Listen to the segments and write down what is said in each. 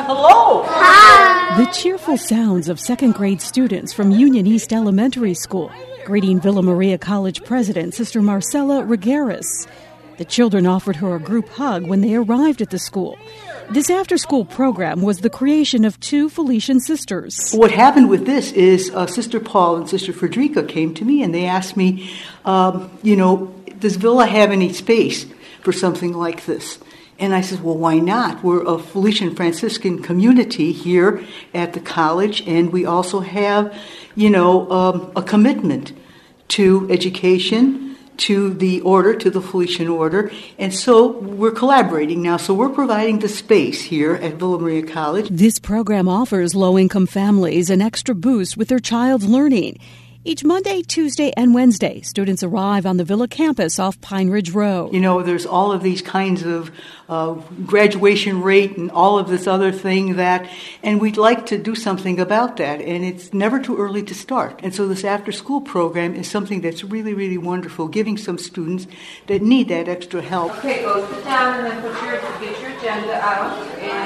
Hello. Hi. The cheerful sounds of second-grade students from Union East Elementary School greeting Villa Maria College President Sister Marcela Regueras. The children offered her a group hug when they arrived at the school. This after-school program was the creation of two Felician sisters. What happened with this is Sister Paul and Sister Frederica came to me and they asked me, does Villa have any space for something like this? And I said, well, why not? We're a Felician Franciscan community here at the college, and we also have, a commitment to education, to the order, to the Felician order. And so we're collaborating now. So we're providing the space here at Villa Maria College. This program offers low-income families an extra boost with their child's learning. Each Monday, Tuesday, and Wednesday, students arrive on the Villa campus off Pine Ridge Road. There's all of these kinds of graduation rate and all of this other thing and we'd like to do something about that, and it's never too early to start. And so this after-school program is something that's really, really wonderful, giving some students that need that extra help. Okay, go sit down and then get your agenda out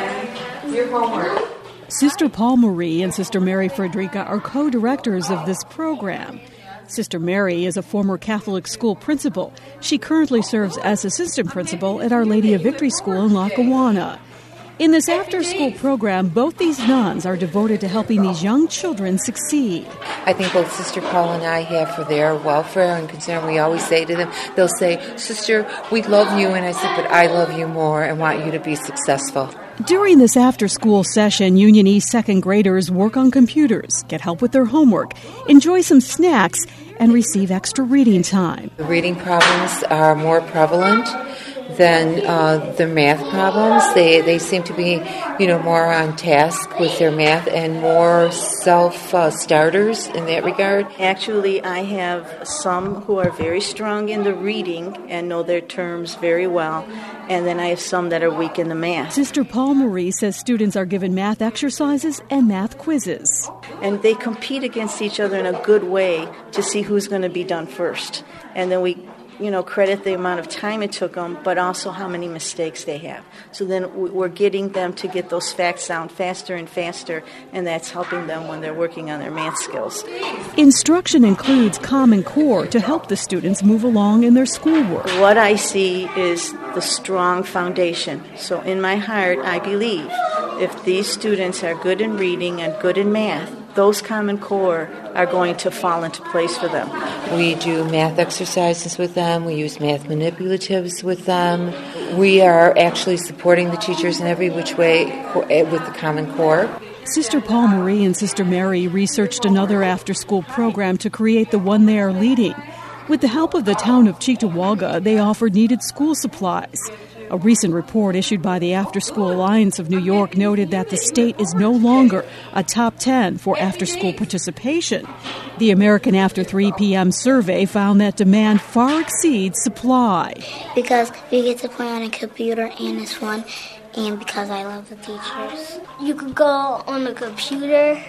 and your homework. Sister Paul Marie and Sister Mary Frederica are co-directors of this program. Sister Mary is a former Catholic school principal. She currently serves as assistant principal at Our Lady of Victory School in Lackawanna. In this after-school program, both these nuns are devoted to helping these young children succeed. I think both Sister Paul and I have for their welfare and concern. We always say to them, they'll say, Sister, we love you. And I said, but I love you more and want you to be successful. During this after-school session, Union East second graders work on computers, get help with their homework, enjoy some snacks, and receive extra reading time. The reading problems are more prevalent than the math problems. They seem to be, more on task with their math and more self-starters in that regard. Actually, I have some who are very strong in the reading and know their terms very well, and then I have some that are weak in the math. Sister Paul Marie says students are given math exercises and math quizzes. And they compete against each other in a good way to see who's going to be done first. And then we credit the amount of time it took them, but also how many mistakes they have. So then we're getting them to get those facts down faster and faster, and that's helping them when they're working on their math skills. Instruction includes Common Core to help the students move along in their schoolwork. What I see is the strong foundation. So in my heart, I believe if these students are good in reading and good in math, those Common Core are going to fall into place for them. We do math exercises with them. We use math manipulatives with them. We are actually supporting the teachers in every which way with the Common Core. Sister Paul Marie and Sister Mary researched another after-school program to create the one they are leading. With the help of the town of Cheektowaga, they offered needed school supplies. A recent report issued by the After School Alliance of New York noted that the state is no longer a top 10 for after-school participation. The American After 3 p.m. survey found that demand far exceeds supply. Because we get to play on a computer and it's fun, and because I love the teachers. You could go on the computer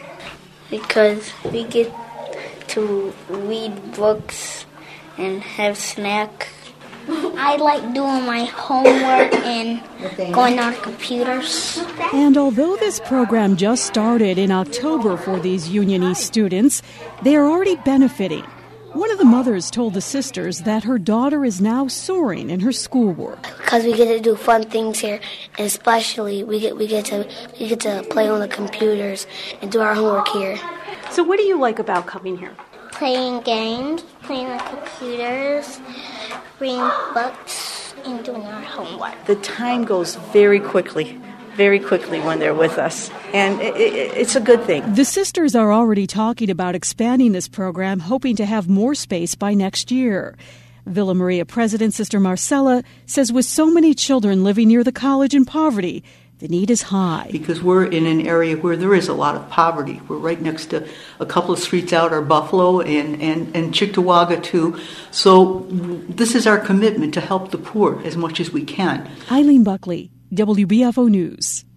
because we get to read books and have snacks. I like doing my homework and going on computers. And although this program just started in October for these Union East students, they are already benefiting. One of the mothers told the sisters that her daughter is now soaring in her schoolwork. Because we get to do fun things here, and especially we get to play on the computers and do our homework here. So what do you like about coming here? Playing games, playing on computers, reading books, and doing our homework. The time goes very quickly when they're with us, and it's a good thing. The sisters are already talking about expanding this program, hoping to have more space by next year. Villa Maria President Sister Marcela says with so many children living near the college in poverty, the need is high. Because we're in an area where there is a lot of poverty. We're right next to a couple of streets out are Buffalo and Cheektowaga too. So this is our commitment to help the poor as much as we can. Eileen Buckley, WBFO News.